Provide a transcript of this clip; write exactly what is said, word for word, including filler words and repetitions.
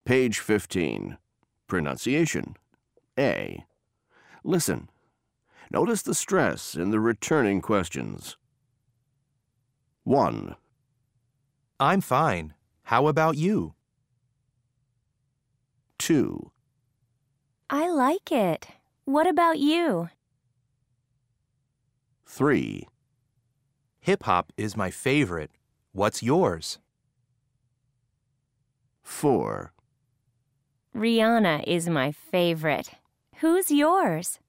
Page fifteen. Pronunciation. A. Listen. Notice the stress in the returning questions. one. I'm fine. How about you? two. I like it. What about you? three. Hip-hop is my favorite. What's yours? four. Rihanna is my favorite. Who's yours?